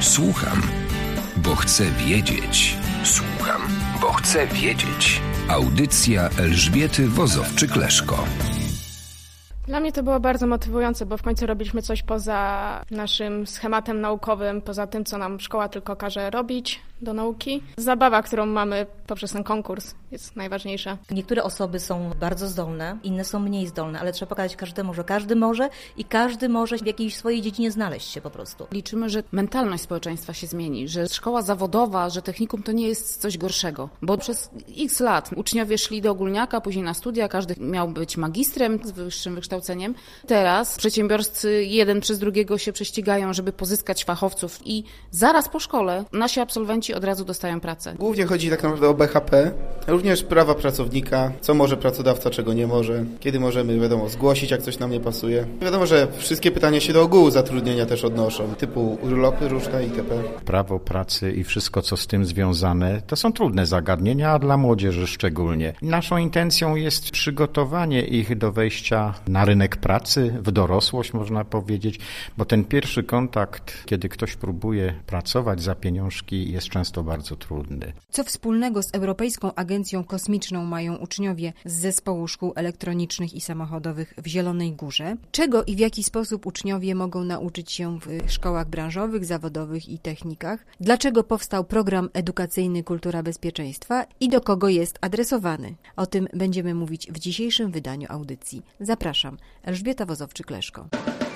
Słucham, bo chcę wiedzieć. Słucham, bo chcę wiedzieć. Audycja Elżbiety Wozowczyk-Leszko. Dla mnie to było bardzo motywujące, bo w końcu robiliśmy coś poza naszym schematem naukowym, poza tym, co nam szkoła tylko każe robić do nauki. Zabawa, którą mamy poprzez ten konkurs, jest najważniejsza. Niektóre osoby są bardzo zdolne, inne są mniej zdolne, ale trzeba pokazać każdemu, że każdy może i każdy może w jakiejś swojej dziedzinie znaleźć się po prostu. Liczymy, że mentalność społeczeństwa się zmieni, że szkoła zawodowa, że technikum to nie jest coś gorszego, bo przez x lat uczniowie szli do ogólniaka, później na studia, każdy miał być magistrem z wyższym wykształceniem. Teraz przedsiębiorcy jeden przez drugiego się prześcigają, żeby pozyskać fachowców i zaraz po szkole nasi absolwenci od razu dostają pracę. Głównie chodzi tak naprawdę o BHP, również prawa pracownika, co może pracodawca, czego nie może, kiedy możemy, wiadomo, zgłosić, jak coś nam nie pasuje. Wiadomo, że wszystkie pytania się do ogółu zatrudnienia też odnoszą, typu urlopy różne itp. Prawo pracy i wszystko, co z tym związane, to są trudne zagadnienia, a dla młodzieży szczególnie. Naszą intencją jest przygotowanie ich do wejścia na rynek pracy, w dorosłość można powiedzieć, bo ten pierwszy kontakt, kiedy ktoś próbuje pracować za pieniążki, jest często bardzo trudny. Co wspólnego z Europejską Agencją Kosmiczną mają uczniowie z Zespołu Szkół Elektronicznych i Samochodowych w Zielonej Górze? Czego i w jaki sposób uczniowie mogą nauczyć się w szkołach branżowych, zawodowych i technikach? Dlaczego powstał program edukacyjny Kultura Bezpieczeństwa i do kogo jest adresowany? O tym będziemy mówić w dzisiejszym wydaniu audycji. Zapraszam, Elżbieta Wozowczyk-Leszko.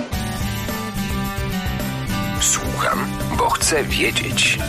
Słucham, bo chcę wiedzieć.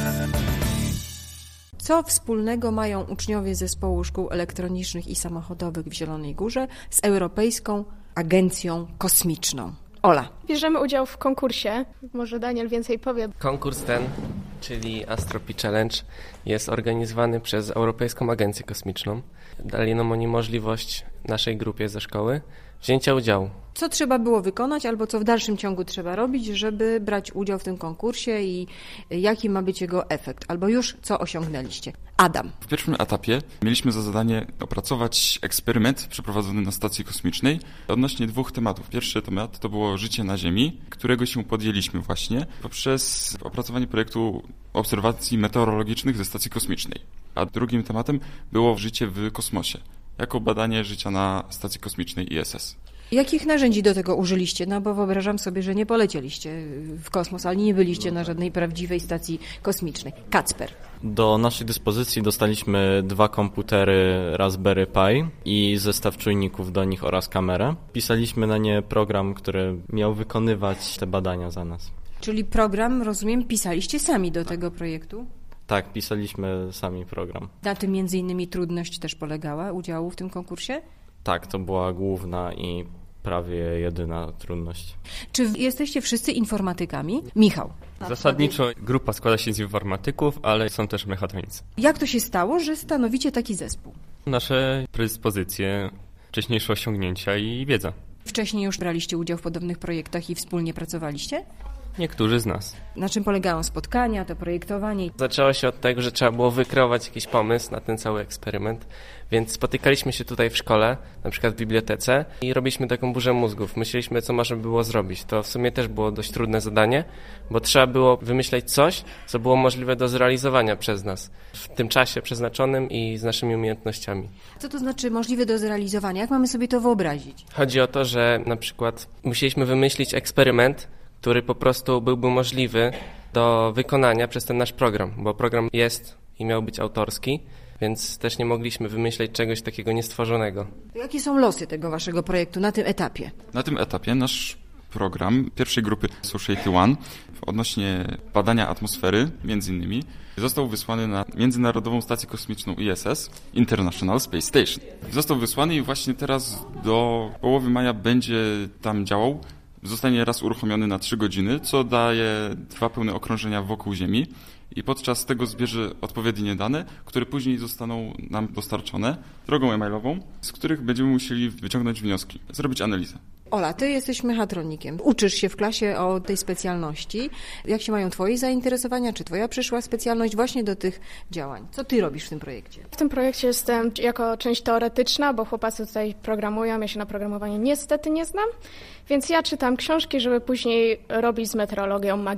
Co wspólnego mają uczniowie Zespołu Szkół Elektronicznych i Samochodowych w Zielonej Górze z Europejską Agencją Kosmiczną? Ola. Bierzemy udział w konkursie, może Daniel więcej powie. Konkurs ten, czyli Astropi Challenge, jest organizowany przez Europejską Agencję Kosmiczną. Dali nam oni możliwość naszej grupie ze szkoły wzięcia udziału. Co trzeba było wykonać albo co w dalszym ciągu trzeba robić, żeby brać udział w tym konkursie i jaki ma być jego efekt? Albo już co osiągnęliście? Adam. W pierwszym etapie mieliśmy za zadanie opracować eksperyment przeprowadzony na stacji kosmicznej odnośnie 2 tematów. Pierwszy temat to było życie na Ziemi, którego się podjęliśmy właśnie poprzez opracowanie projektu obserwacji meteorologicznych ze stacji kosmicznej. A drugim tematem było życie w kosmosie, jako badanie życia na stacji kosmicznej ISS. Jakich narzędzi do tego użyliście? No bo wyobrażam sobie, że nie polecieliście w kosmos, ale nie byliście na żadnej prawdziwej stacji kosmicznej. Kacper. Do naszej dyspozycji dostaliśmy 2 komputery Raspberry Pi i zestaw czujników do nich oraz kamerę. Pisaliśmy na nie program, który miał wykonywać te badania za nas. Czyli program, rozumiem, pisaliście sami do tego projektu? Tak, pisaliśmy sami program. Na tym między innymi trudność też polegała udziału w tym konkursie? Tak, to była główna i prawie jedyna trudność. Czy jesteście wszyscy informatykami? Michał. Zasadniczo grupa składa się z informatyków, ale są też mechatronicy. Jak to się stało, że stanowicie taki zespół? Nasze predyspozycje, wcześniejsze osiągnięcia i wiedza. Wcześniej już braliście udział w podobnych projektach i wspólnie pracowaliście? Niektórzy z nas. Na czym polegają spotkania, to projektowanie? Zaczęło się od tego, że trzeba było wykreować jakiś pomysł na ten cały eksperyment, więc spotykaliśmy się tutaj w szkole, na przykład w bibliotece i robiliśmy taką burzę mózgów. Myśleliśmy, co można było zrobić. To w sumie też było dość trudne zadanie, bo trzeba było wymyśleć coś, co było możliwe do zrealizowania przez nas w tym czasie przeznaczonym i z naszymi umiejętnościami. Co to znaczy możliwe do zrealizowania? Jak mamy sobie to wyobrazić? Chodzi o to, że na przykład musieliśmy wymyślić eksperyment, który po prostu byłby możliwy do wykonania przez ten nasz program, bo program jest i miał być autorski, więc też nie mogliśmy wymyśleć czegoś takiego niestworzonego. Jakie są losy tego waszego projektu na tym etapie? Na tym etapie nasz program pierwszej grupy Society One odnośnie badania atmosfery, między innymi, został wysłany na Międzynarodową Stację Kosmiczną ISS, International Space Station. Został wysłany i właśnie teraz do połowy maja będzie tam działał. Zostanie raz uruchomiony na 3 godziny, co daje 2 pełne okrążenia wokół Ziemi i podczas tego zbierze odpowiednie dane, które później zostaną nam dostarczone drogą e-mailową, z których będziemy musieli wyciągnąć wnioski, zrobić analizę. Ola, ty jesteś mechatronikiem. Uczysz się w klasie o tej specjalności. Jak się mają twoje zainteresowania? Czy twoja przyszła specjalność właśnie do tych działań? Co ty robisz w tym projekcie? W tym projekcie jestem jako część teoretyczna, bo chłopacy tutaj programują. Ja się na programowanie niestety nie znam, więc ja czytam książki, żeby później robić z meteorologią magię.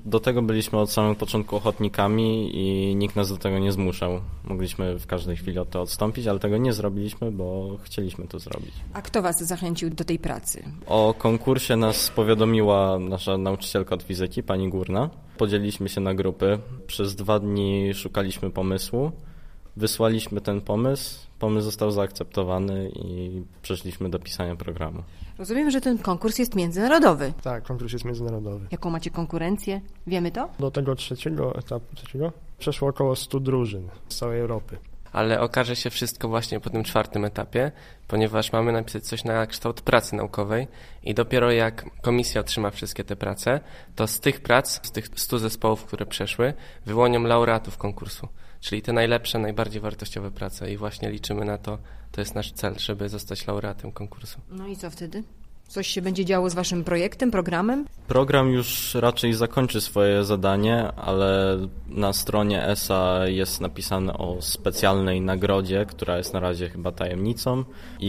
Do tego byliśmy od samego początku ochotnikami i nikt nas do tego nie zmuszał. Mogliśmy w każdej chwili od tego odstąpić, ale tego nie zrobiliśmy, bo chcieliśmy to zrobić. A kto was zachęcił do tej pracy? O konkursie nas powiadomiła nasza nauczycielka od fizyki, pani Górna. Podzieliliśmy się na grupy. Przez 2 dni szukaliśmy pomysłu. Wysłaliśmy ten pomysł został zaakceptowany i przeszliśmy do pisania programu. Rozumiem, że ten konkurs jest międzynarodowy. Tak, konkurs jest międzynarodowy. Jaką macie konkurencję? Wiemy to? Do tego trzeciego przeszło około 100 drużyn z całej Europy. Ale okaże się wszystko właśnie po tym 4. etapie, ponieważ mamy napisać coś na kształt pracy naukowej i dopiero jak komisja otrzyma wszystkie te prace, to z tych prac, z tych 100 zespołów, które przeszły, wyłonią laureatów konkursu, czyli te najlepsze, najbardziej wartościowe prace i właśnie liczymy na to, to jest nasz cel, żeby zostać laureatem konkursu. No i co wtedy? Coś się będzie działo z waszym projektem, programem? Program już raczej zakończy swoje zadanie, ale na stronie ESA jest napisane o specjalnej nagrodzie, która jest na razie chyba tajemnicą,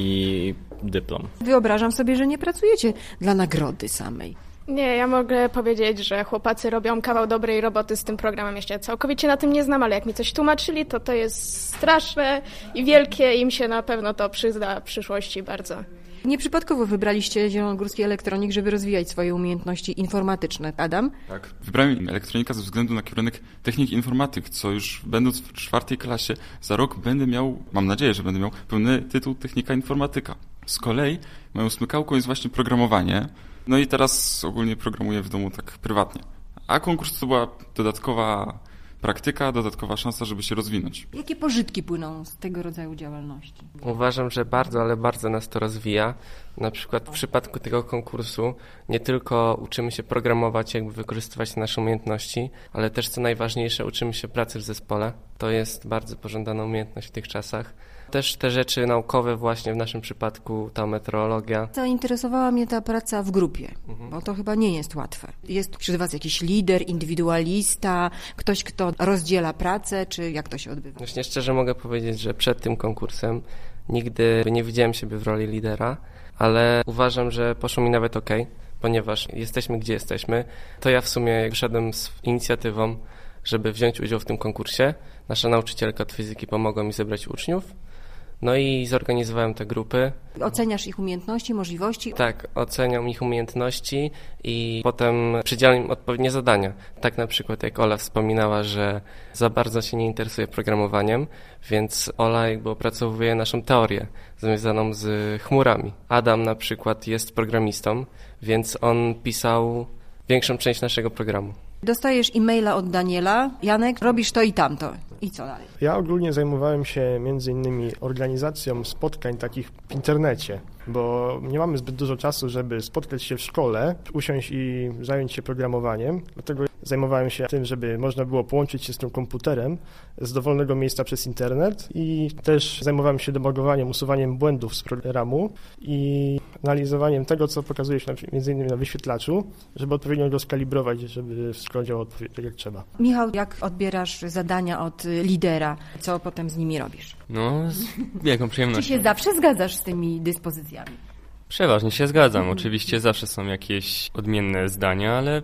i dyplom. Wyobrażam sobie, że nie pracujecie dla nagrody samej. Nie, ja mogę powiedzieć, że chłopacy robią kawał dobrej roboty z tym programem. Jeszcze całkowicie na tym nie znam, ale jak mi coś tłumaczyli, to jest straszne i wielkie. Im się na pewno to przyda w przyszłości bardzo. Nieprzypadkowo wybraliście Zielonogórski Elektronik, żeby rozwijać swoje umiejętności informatyczne. Adam? Tak, wybrałem elektronika ze względu na kierunek technik informatyk, co już będąc w 4. klasie za rok będę miał, mam nadzieję, że będę miał pełny tytuł technika informatyka. Z kolei moją smykałką jest właśnie programowanie. No i teraz ogólnie programuję w domu tak prywatnie. A konkurs to była dodatkowa praktyka, dodatkowa szansa, żeby się rozwinąć. Jakie pożytki płyną z tego rodzaju działalności? Uważam, że bardzo, ale bardzo nas to rozwija. Na przykład w przypadku tego konkursu nie tylko uczymy się programować, jakby wykorzystywać nasze umiejętności, ale też co najważniejsze, uczymy się pracy w zespole. To jest bardzo pożądana umiejętność w tych czasach. Też te rzeczy naukowe właśnie w naszym przypadku, ta meteorologia. Zainteresowała mnie ta praca w grupie, bo to chyba nie jest łatwe. Jest wśród was jakiś lider, indywidualista, ktoś, kto rozdziela pracę, czy jak to się odbywa? Właśnie szczerze mogę powiedzieć, że przed tym konkursem nigdy nie widziałem siebie w roli lidera, ale uważam, że poszło mi nawet okej, ponieważ jesteśmy gdzie jesteśmy. To ja w sumie wyszedłem z inicjatywą, żeby wziąć udział w tym konkursie. Nasza nauczycielka od fizyki pomogła mi zebrać uczniów. No i zorganizowałem te grupy. Oceniasz ich umiejętności, możliwości? Tak, oceniam ich umiejętności i potem przydzielam im odpowiednie zadania. Tak na przykład jak Ola wspominała, że za bardzo się nie interesuje programowaniem, więc Ola jakby opracowuje naszą teorię związaną z chmurami. Adam na przykład jest programistą, więc on pisał większą część naszego programu. Dostajesz e-maila od Daniela, Janek, robisz to i tamto. I co dalej? Ja ogólnie zajmowałem się między innymi organizacją spotkań takich w internecie, bo nie mamy zbyt dużo czasu, żeby spotkać się w szkole, usiąść i zająć się programowaniem. Dlatego zajmowałem się tym, żeby można było połączyć się z tym komputerem z dowolnego miejsca przez internet i też zajmowałem się debugowaniem, usuwaniem błędów z programu i analizowaniem tego, co pokazuje się między innymi na wyświetlaczu, żeby odpowiednio go skalibrować, żeby wszystko działało tak jak trzeba. Michał, jak odbierasz zadania od lidera? Co potem z nimi robisz? No, z wielką przyjemnością. Czy się zawsze zgadzasz z tymi dyspozycjami? Przeważnie się zgadzam. Oczywiście zawsze są jakieś odmienne zdania, ale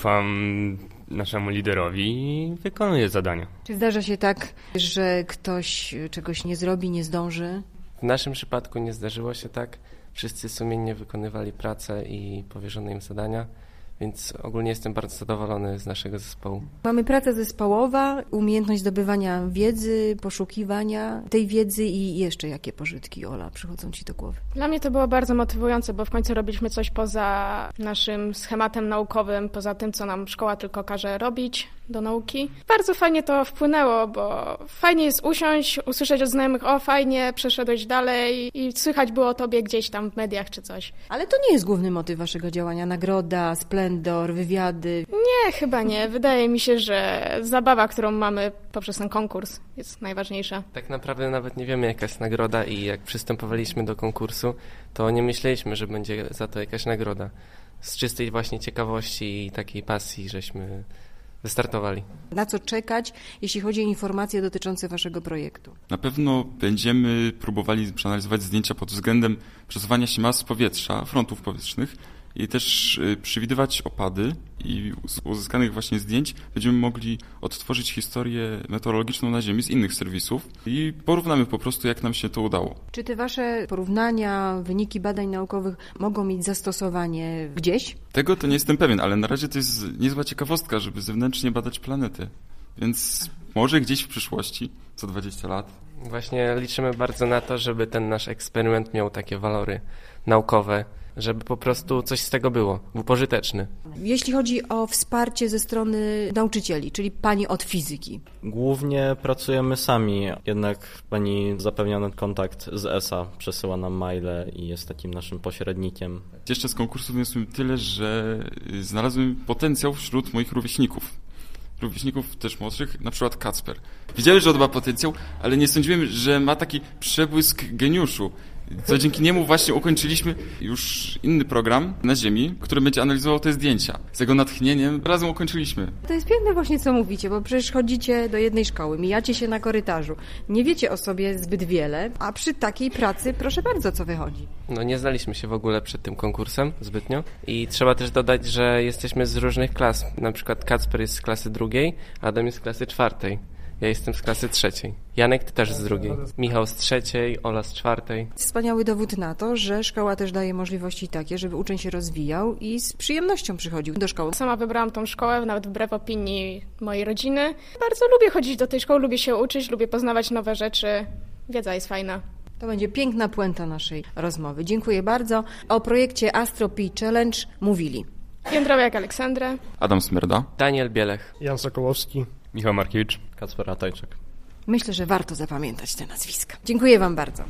ufam naszemu liderowi i wykonuję zadania. Czy zdarza się tak, że ktoś czegoś nie zrobi, nie zdąży? W naszym przypadku nie zdarzyło się tak. Wszyscy sumiennie wykonywali pracę i powierzone im zadania. Więc ogólnie jestem bardzo zadowolony z naszego zespołu. Mamy pracę zespołowa, umiejętność zdobywania wiedzy, poszukiwania tej wiedzy i jeszcze jakie pożytki, Ola, przychodzą ci do głowy? Dla mnie to było bardzo motywujące, bo w końcu robiliśmy coś poza naszym schematem naukowym, poza tym, co nam szkoła tylko każe robić do nauki. Bardzo fajnie to wpłynęło, bo fajnie jest usiąść, usłyszeć od znajomych, o fajnie, przeszedłeś dalej i słychać było o tobie gdzieś tam w mediach czy coś. Ale to nie jest główny motyw waszego działania, nagroda, splendor, wywiady. Nie, chyba nie. Wydaje mi się, że zabawa, którą mamy poprzez ten konkurs jest najważniejsza. Tak naprawdę nawet nie wiemy, jaka jest nagroda i jak przystępowaliśmy do konkursu, to nie myśleliśmy, że będzie za to jakaś nagroda. Z czystej właśnie ciekawości i takiej pasji, żeśmy wystartowali. Na co czekać, jeśli chodzi o informacje dotyczące waszego projektu? Na pewno będziemy próbowali przeanalizować zdjęcia pod względem przesuwania się mas powietrza, frontów powietrznych i też przewidywać opady i z uzyskanych właśnie zdjęć będziemy mogli odtworzyć historię meteorologiczną na Ziemi z innych serwisów i porównamy po prostu, jak nam się to udało. Czy te wasze porównania, wyniki badań naukowych mogą mieć zastosowanie gdzieś? Tego to nie jestem pewien, ale na razie to jest niezła ciekawostka, żeby zewnętrznie badać planety. Więc może gdzieś w przyszłości, co 20 lat. Właśnie liczymy bardzo na to, żeby ten nasz eksperyment miał takie walory naukowe, żeby po prostu coś z tego było, był pożyteczny. Jeśli chodzi o wsparcie ze strony nauczycieli, czyli pani od fizyki. Głównie pracujemy sami, jednak pani zapewnia nam kontakt z ESA, przesyła nam maile i jest takim naszym pośrednikiem. Jeszcze z konkursu wyniosłem tyle, że znalazłem potencjał wśród moich rówieśników też młodszych, na przykład Kacper. Wiedziałem, że on ma potencjał, ale nie sądziłem, że ma taki przebłysk geniuszu. Co dzięki niemu właśnie ukończyliśmy już inny program na Ziemi, który będzie analizował te zdjęcia. Z jego natchnieniem razem ukończyliśmy. To jest piękne właśnie, co mówicie, bo przecież chodzicie do jednej szkoły, mijacie się na korytarzu, nie wiecie o sobie zbyt wiele, a przy takiej pracy, proszę bardzo, co wychodzi. No nie znaliśmy się w ogóle przed tym konkursem zbytnio i trzeba też dodać, że jesteśmy z różnych klas. Na przykład Kacper jest z klasy 2, Adam jest z klasy 4. Ja jestem z klasy 3. Janek, ty też z 2. Michał z 3, Ola z 4. Wspaniały dowód na to, że szkoła też daje możliwości takie, żeby uczeń się rozwijał i z przyjemnością przychodził do szkoły. Sama wybrałam tą szkołę, nawet wbrew opinii mojej rodziny. Bardzo lubię chodzić do tej szkoły, lubię się uczyć, lubię poznawać nowe rzeczy. Wiedza jest fajna. To będzie piękna puenta naszej rozmowy. Dziękuję bardzo. O projekcie Astro Pi Challenge mówili Jędrowiak Aleksandra, Adam Smerda, Daniel Bielech, Jan Sokołowski, Michał Markiewicz, Kacper Ratajczyk. Myślę, że warto zapamiętać te nazwiska. Dziękuję wam bardzo.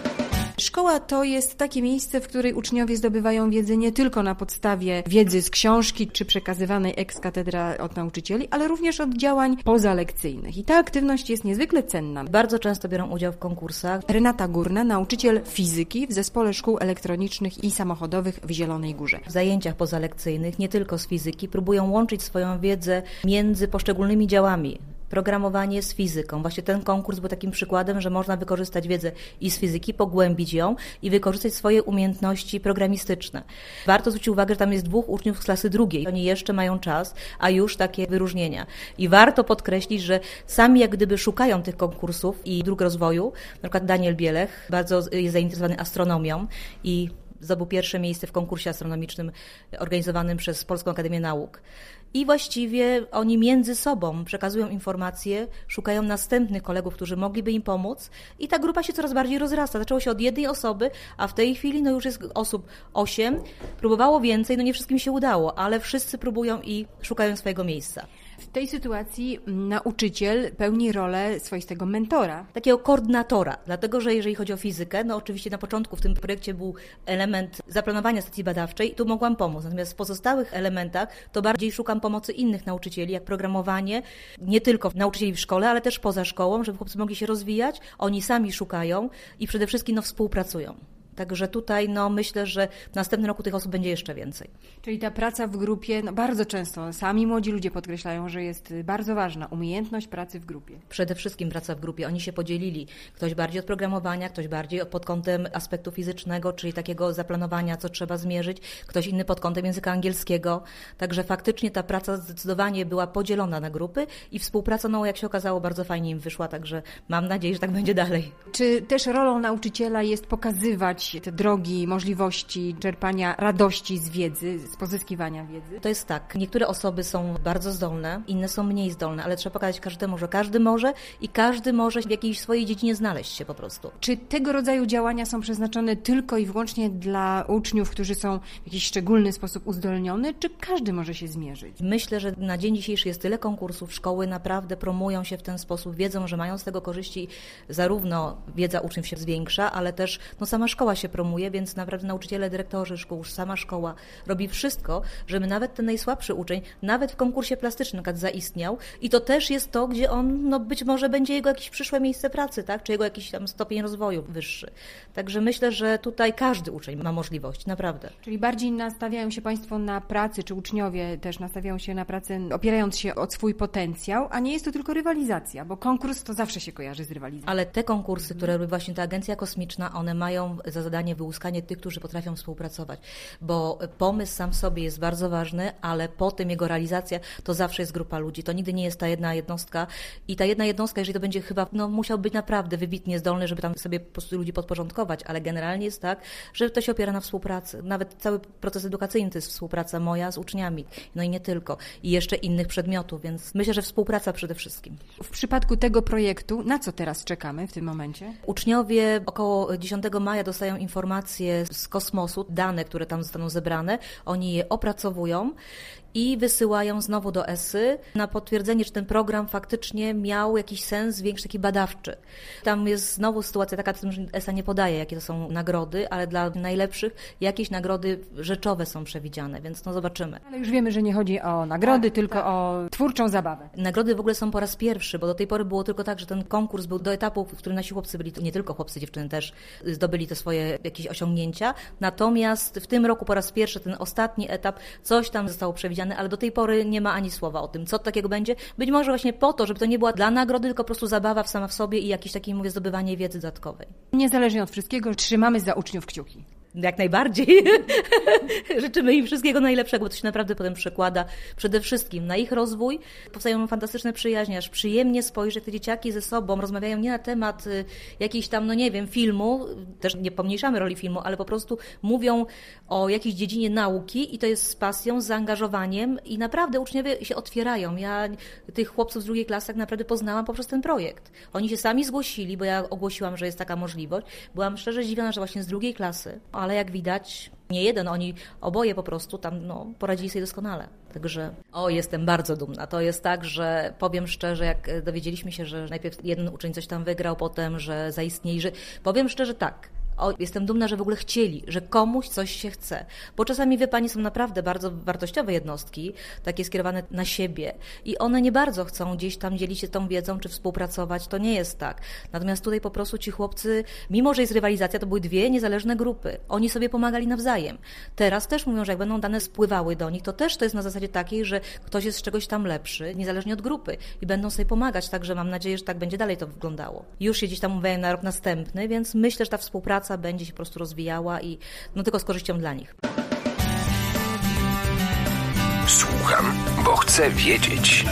Szkoła to jest takie miejsce, w której uczniowie zdobywają wiedzę nie tylko na podstawie wiedzy z książki czy przekazywanej ex cathedra od nauczycieli, ale również od działań pozalekcyjnych. I ta aktywność jest niezwykle cenna. Bardzo często biorą udział w konkursach. Renata Górna, nauczyciel fizyki w Zespole Szkół Elektronicznych i Samochodowych w Zielonej Górze. W zajęciach pozalekcyjnych, nie tylko z fizyki, próbują łączyć swoją wiedzę między poszczególnymi działami. Programowanie z fizyką. Właśnie ten konkurs był takim przykładem, że można wykorzystać wiedzę i z fizyki, pogłębić ją i wykorzystać swoje umiejętności programistyczne. Warto zwrócić uwagę, że tam jest 2 uczniów z klasy 2. Oni jeszcze mają czas, a już takie wyróżnienia. I warto podkreślić, że sami jak gdyby szukają tych konkursów i dróg rozwoju. Na przykład Daniel Bielech bardzo jest zainteresowany astronomią i zdobył pierwsze miejsce w konkursie astronomicznym organizowanym przez Polską Akademię Nauk. I właściwie oni między sobą przekazują informacje, szukają następnych kolegów, którzy mogliby im pomóc i ta grupa się coraz bardziej rozrasta. Zaczęło się od jednej osoby, a w tej chwili już jest osób 8. Próbowało więcej, nie wszystkim się udało, ale wszyscy próbują i szukają swojego miejsca. W tej sytuacji nauczyciel pełni rolę swoistego mentora. Takiego koordynatora, dlatego że jeżeli chodzi o fizykę, oczywiście na początku w tym projekcie był element zaplanowania stacji badawczej, tu mogłam pomóc. Natomiast w pozostałych elementach to bardziej szukam pomocy innych nauczycieli, jak programowanie, nie tylko nauczycieli w szkole, ale też poza szkołą, żeby chłopcy mogli się rozwijać, oni sami szukają i przede wszystkim współpracują. Także tutaj myślę, że w następnym roku tych osób będzie jeszcze więcej. Czyli ta praca w grupie, bardzo często sami młodzi ludzie podkreślają, że jest bardzo ważna umiejętność pracy w grupie. Przede wszystkim praca w grupie. Oni się podzielili. Ktoś bardziej od programowania, ktoś bardziej pod kątem aspektu fizycznego, czyli takiego zaplanowania, co trzeba zmierzyć, ktoś inny pod kątem języka angielskiego. Także faktycznie ta praca zdecydowanie była podzielona na grupy i współpraca, jak się okazało, bardzo fajnie im wyszła, także mam nadzieję, że tak będzie dalej. Czy też rolą nauczyciela jest pokazywać te drogi, możliwości czerpania radości z wiedzy, z pozyskiwania wiedzy? To jest tak. Niektóre osoby są bardzo zdolne, inne są mniej zdolne, ale trzeba pokazać każdemu, że każdy może i każdy może w jakiejś swojej dziedzinie znaleźć się po prostu. Czy tego rodzaju działania są przeznaczone tylko i wyłącznie dla uczniów, którzy są w jakiś szczególny sposób uzdolnione, czy każdy może się zmierzyć? Myślę, że na dzień dzisiejszy jest tyle konkursów, szkoły naprawdę promują się w ten sposób, wiedzą, że mają z tego korzyści, zarówno wiedza uczniów się zwiększa, ale też sama szkoła się promuje, więc naprawdę nauczyciele, dyrektorzy szkół, sama szkoła robi wszystko, żeby nawet ten najsłabszy uczeń, nawet w konkursie plastycznym na przykład zaistniał i to też jest to, gdzie on być może będzie jego jakieś przyszłe miejsce pracy, tak? Czy jego jakiś tam stopień rozwoju wyższy. Także myślę, że tutaj każdy uczeń ma możliwość, naprawdę. Czyli bardziej nastawiają się Państwo na pracę, czy uczniowie też nastawiają się na pracę, opierając się o swój potencjał, a nie jest to tylko rywalizacja, bo konkurs to zawsze się kojarzy z rywalizacją. Ale te konkursy, które robi właśnie ta Agencja Kosmiczna, one mają za za zadanie wyłuskanie tych, którzy potrafią współpracować, bo pomysł sam w sobie jest bardzo ważny, ale potem jego realizacja to zawsze jest grupa ludzi. To nigdy nie jest ta jedna jednostka i ta jedna jednostka, jeżeli to będzie chyba, musiał być naprawdę wybitnie zdolny, żeby tam sobie po prostu ludzi podporządkować, ale generalnie jest tak, że to się opiera na współpracy. Nawet cały proces edukacyjny to jest współpraca moja z uczniami, no i nie tylko. I jeszcze innych przedmiotów, więc myślę, że współpraca przede wszystkim. W przypadku tego projektu, na co teraz czekamy w tym momencie? Uczniowie około 10 maja dostają informacje z kosmosu, dane, które tam zostaną zebrane, oni je opracowują i wysyłają znowu do ESY na potwierdzenie, czy ten program faktycznie miał jakiś sens większy, taki badawczy. Tam jest znowu sytuacja taka, że ESA nie podaje, jakie to są nagrody, ale dla najlepszych jakieś nagrody rzeczowe są przewidziane, więc zobaczymy. Ale już wiemy, że nie chodzi o nagrody, tylko o twórczą zabawę. Nagrody w ogóle są po raz pierwszy, bo do tej pory było tylko tak, że ten konkurs był do etapu, w którym nasi chłopcy byli, nie tylko chłopcy, dziewczyny też zdobyli te swoje jakieś osiągnięcia, natomiast w tym roku po raz pierwszy ten ostatni etap, coś tam zostało przewidziane, ale do tej pory nie ma ani słowa o tym, co takiego będzie. Być może właśnie po to, żeby to nie była dla nagrody, tylko po prostu zabawa sama w sobie i jakieś takie, zdobywanie wiedzy dodatkowej. Niezależnie od wszystkiego, trzymamy za uczniów kciuki. Jak najbardziej. Życzymy im wszystkiego najlepszego, bo to się naprawdę potem przekłada przede wszystkim na ich rozwój. Powstają fantastyczne przyjaźnie, aż przyjemnie spojrzeć, jak te dzieciaki ze sobą rozmawiają nie na temat jakiejś tam, filmu, też nie pomniejszamy roli filmu, ale po prostu mówią o jakiejś dziedzinie nauki i to jest z pasją, z zaangażowaniem i naprawdę uczniowie się otwierają. Ja tych chłopców z drugiej klasy tak naprawdę poznałam poprzez ten projekt. Oni się sami zgłosili, bo ja ogłosiłam, że jest taka możliwość. Byłam szczerze zdziwiona, że właśnie z drugiej klasy, ale jak widać, nie jeden, oni oboje po prostu tam poradzili sobie doskonale. Także jestem bardzo dumna. To jest tak, że powiem szczerze, jak dowiedzieliśmy się, że najpierw jeden uczeń coś tam wygrał, potem, że zaistnieli, że powiem szczerze tak. Jestem dumna, że w ogóle chcieli, że komuś coś się chce. Bo czasami, wie pani, są naprawdę bardzo wartościowe jednostki, takie skierowane na siebie i one nie bardzo chcą gdzieś tam dzielić się tą wiedzą, czy współpracować. To nie jest tak. Natomiast tutaj po prostu ci chłopcy, mimo że jest rywalizacja, to były dwie niezależne grupy. Oni sobie pomagali nawzajem. Teraz też mówią, że jak będą dane spływały do nich, to też to jest na zasadzie takiej, że ktoś jest z czegoś tam lepszy, niezależnie od grupy i będą sobie pomagać. Także mam nadzieję, że tak będzie dalej to wyglądało. Już się gdzieś tam umawiają na rok następny, więc myślę, że ta współpraca będzie się po prostu rozwijała i tylko z korzyścią dla nich. Słucham, bo chcę wiedzieć.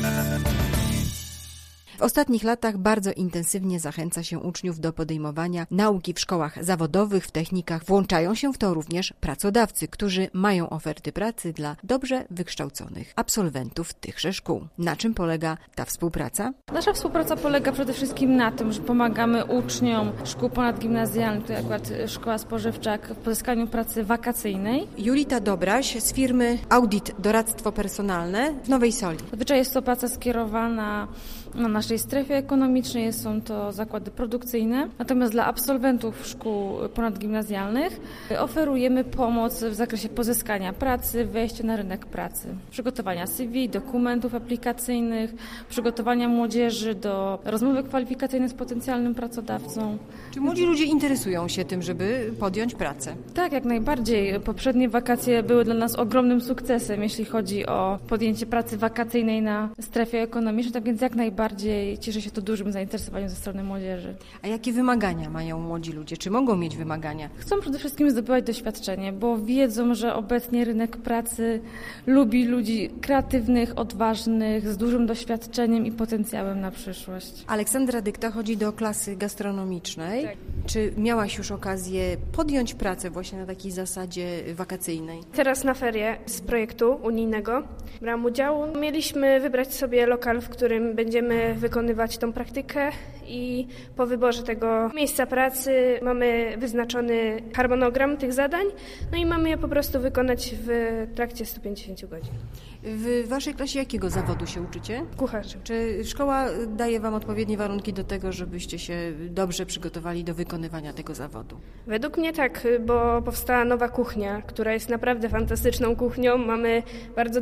W ostatnich latach bardzo intensywnie zachęca się uczniów do podejmowania nauki w szkołach zawodowych, w technikach. Włączają się w to również pracodawcy, którzy mają oferty pracy dla dobrze wykształconych absolwentów tychże szkół. Na czym polega ta współpraca? Nasza współpraca polega przede wszystkim na tym, że pomagamy uczniom szkół ponadgimnazjalnych, to akurat Szkoła Spożywcza, w pozyskaniu pracy wakacyjnej. Julita Dobraś z firmy Audit Doradztwo Personalne w Nowej Soli. Zazwyczaj jest to praca skierowana na naszej strefie ekonomicznej, są to zakłady produkcyjne. Natomiast dla absolwentów szkół ponadgimnazjalnych oferujemy pomoc w zakresie pozyskania pracy, wejścia na rynek pracy, przygotowania CV, dokumentów aplikacyjnych, przygotowania młodzieży do rozmowy kwalifikacyjnej z potencjalnym pracodawcą. Czy młodzi ludzie interesują się tym, żeby podjąć pracę? Tak, jak najbardziej. Poprzednie wakacje były dla nas ogromnym sukcesem, jeśli chodzi o podjęcie pracy wakacyjnej na strefie ekonomicznej, tak więc jak najbardziej cieszy się to dużym zainteresowaniem ze strony młodzieży. A jakie wymagania mają młodzi ludzie? Czy mogą mieć wymagania? Chcą przede wszystkim zdobywać doświadczenie, bo wiedzą, że obecnie rynek pracy lubi ludzi kreatywnych, odważnych, z dużym doświadczeniem i potencjałem na przyszłość. Aleksandra Dykta chodzi do klasy gastronomicznej. Tak. Czy miałaś już okazję podjąć pracę właśnie na takiej zasadzie wakacyjnej? Teraz na ferie z projektu unijnego brałam udział. Mieliśmy wybrać sobie lokal, w którym będziemy wykonywać tą praktykę i po wyborze tego miejsca pracy mamy wyznaczony harmonogram tych zadań, no i mamy je po prostu wykonać w trakcie 150 godzin. W waszej klasie jakiego zawodu się uczycie? Kucharzy. Czy szkoła daje wam odpowiednie warunki do tego, żebyście się dobrze przygotowali do wykonywania tego zawodu? Według mnie tak, bo powstała nowa kuchnia, która jest naprawdę fantastyczną kuchnią. Mamy bardzo duże wyposażenie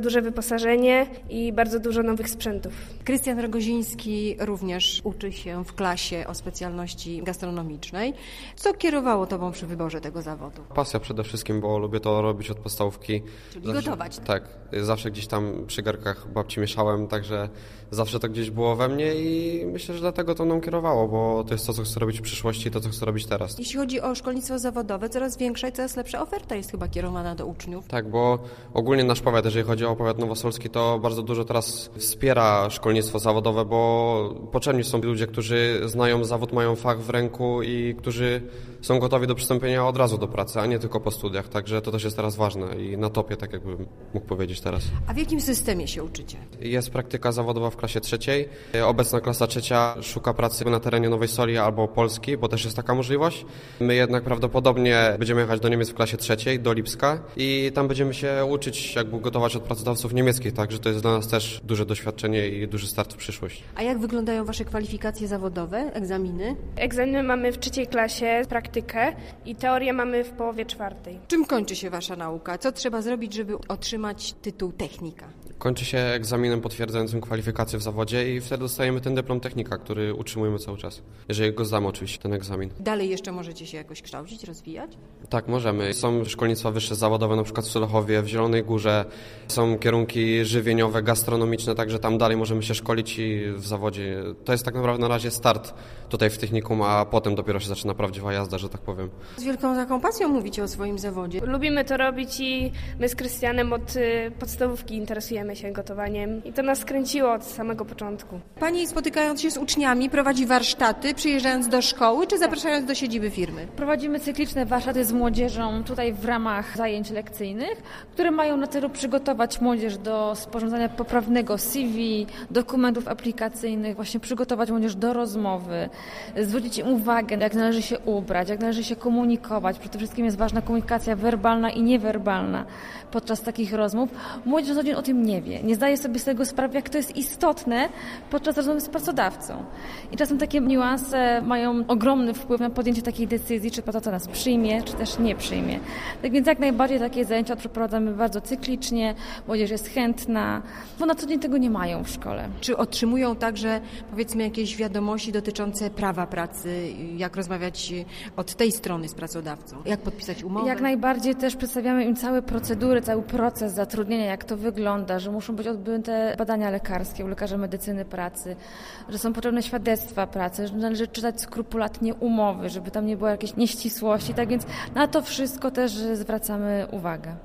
wyposażenie i bardzo dużo nowych sprzętów. Krystian Rogoziński również uczy się w klasie o specjalności gastronomicznej. Co kierowało Tobą przy wyborze tego zawodu? Pasja przede wszystkim, bo lubię to robić od podstawówki. Czyli gotować. Tak, zawsze gdzieś tam przy garkach babci mieszałem, także zawsze to gdzieś było we mnie i myślę, że dlatego to mną kierowało, bo to jest to, co chcę robić w przyszłości i to, co chcę robić teraz. Jeśli chodzi o szkolnictwo zawodowe, coraz większa i coraz lepsza oferta jest chyba kierowana do uczniów. Tak, bo ogólnie nasz powiat, jeżeli chodzi o powiat nowosolski, to bardzo dużo teraz wspiera szkolnictwo zawodowe, bo potrzebni są ludzie, którzy znają zawód, mają fach w ręku i którzy są gotowi do przystąpienia od razu do pracy, a nie tylko po studiach. Także to też jest teraz ważne i na topie, tak jakbym mógł powiedzieć teraz. A w jakim systemie się uczycie? Jest praktyka zawodowa w klasie 3. Obecna klasa 3 szuka pracy na terenie Nowej Soli albo Polski, bo też jest taka możliwość. My jednak prawdopodobnie będziemy jechać do Niemiec w klasie 3, do Lipska i tam będziemy się uczyć, jakby gotować od pracodawców niemieckich, także to jest dla nas też duże doświadczenie i duży start w przyszłość. A jak wyglądają Wasze kwalifikacje zawodowe, egzaminy? Egzaminy mamy w 3. klasie, praktykę i teorię mamy w połowie 4. Czym kończy się Wasza nauka? Co trzeba zrobić, żeby otrzymać tytuł technika? Kończy się egzaminem potwierdzającym kwalifikacje w zawodzie i wtedy dostajemy ten dyplom technika, który utrzymujemy cały czas. Jeżeli go zdamy oczywiście, ten egzamin. Dalej jeszcze możecie się jakoś kształcić, rozwijać? Tak, możemy. Są szkolnictwa wyższe zawodowe, na przykład w Sulechowie, w Zielonej Górze. Są kierunki żywieniowe, gastronomiczne, także tam dalej możemy się szkolić i w zawodzie. To jest tak naprawdę na razie start tutaj w technikum, a potem dopiero się zaczyna prawdziwa jazda, że tak powiem. Z wielką taką pasją mówicie o swoim zawodzie. Lubimy to robić i my z Krystianem od podstawówki interesujemy się gotowaniem i to nas kręciło od samego początku. Pani, spotykając się z uczniami, prowadzi warsztaty, przyjeżdżając do szkoły czy zapraszając do siedziby firmy? Prowadzimy cykliczne warsztaty z młodzieżą tutaj w ramach zajęć lekcyjnych, które mają na celu przygotować młodzież do sporządzania poprawnego CV, dokumentów aplikacyjnych, właśnie przygotować młodzież do rozmowy, zwrócić im uwagę, jak należy się ubrać, jak należy się komunikować. Przede wszystkim jest ważna komunikacja werbalna i niewerbalna podczas takich rozmów. Młodzież na co dzień o tym nie wie, nie zdaje sobie z tego sprawy, jak to jest istotne podczas rozmowy z pracodawcą. I czasem takie niuanse mają ogromny wpływ na podjęcie takiej decyzji, czy pracodawca nas przyjmie, czy też nie przyjmie. Tak więc jak najbardziej takie zajęcia przeprowadzamy bardzo cyklicznie, młodzież jest chętna, bo na co dzień tego nie mają w szkole. Czy otrzymują także, powiedzmy, jakieś wiadomości dotyczące prawa pracy, jak rozmawiać od tej strony z pracodawcą, jak podpisać umowę? Jak najbardziej też przedstawiamy im całe procedury, cały proces zatrudnienia, jak to wygląda, że muszą być odbyte badania lekarskie u lekarza medycyny pracy, że są potrzebne świadectwa pracy, że należy czytać skrupulatnie umowy, żeby tam nie było jakiejś nieścisłości, tak więc na to wszystko też zwracamy uwagę.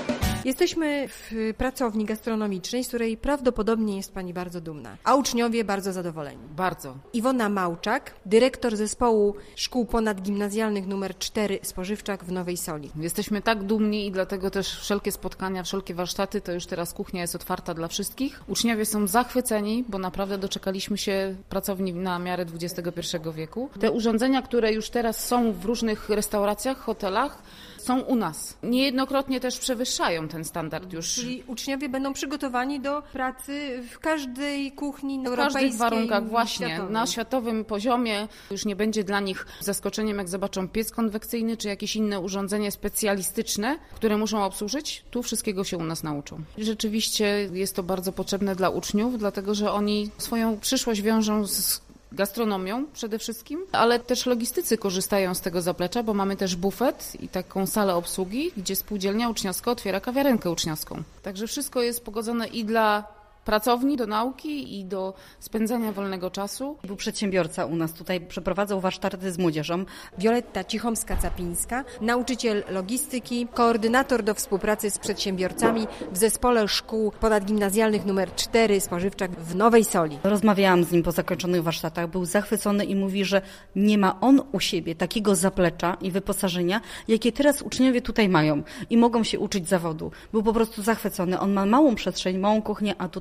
Jesteśmy w pracowni gastronomicznej, z której prawdopodobnie jest Pani bardzo dumna, a uczniowie bardzo zadowoleni. Bardzo. Iwona Małczak, dyrektor zespołu szkół ponadgimnazjalnych nr 4 Spożywczak w Nowej Soli. Jesteśmy tak dumni i dlatego też wszelkie spotkania, wszelkie warsztaty, to już teraz kuchnia jest otwarta dla wszystkich. Uczniowie są zachwyceni, bo naprawdę doczekaliśmy się pracowni na miarę XXI wieku. Te urządzenia, które już teraz są w różnych restauracjach, hotelach, są u nas. Niejednokrotnie też przewyższają ten standard już. Czyli uczniowie będą przygotowani do pracy w każdej kuchni europejskiej. W każdych warunkach, właśnie. Światowym. Na światowym poziomie już nie będzie dla nich zaskoczeniem, jak zobaczą piec konwekcyjny czy jakieś inne urządzenie specjalistyczne, które muszą obsłużyć. Tu wszystkiego się u nas nauczą. Rzeczywiście jest to bardzo potrzebne dla uczniów, dlatego że oni swoją przyszłość wiążą z gastronomią przede wszystkim, ale też logistycy korzystają z tego zaplecza, bo mamy też bufet i taką salę obsługi, gdzie spółdzielnia uczniowska otwiera kawiarenkę uczniowską. Także wszystko jest pogodzone i dla pracowni, do nauki i do spędzania wolnego czasu. Był przedsiębiorca u nas tutaj, przeprowadzał warsztaty z młodzieżą. Wioletta Cichomska-Capińska, nauczyciel logistyki, koordynator do współpracy z przedsiębiorcami w zespole szkół ponadgimnazjalnych nr 4 Spożywczak w Nowej Soli. Rozmawiałam z nim po zakończonych warsztatach, był zachwycony i mówi, że nie ma on u siebie takiego zaplecza i wyposażenia, jakie teraz uczniowie tutaj mają i mogą się uczyć zawodu. Był po prostu zachwycony. On ma małą przestrzeń, małą kuchnię, a tutaj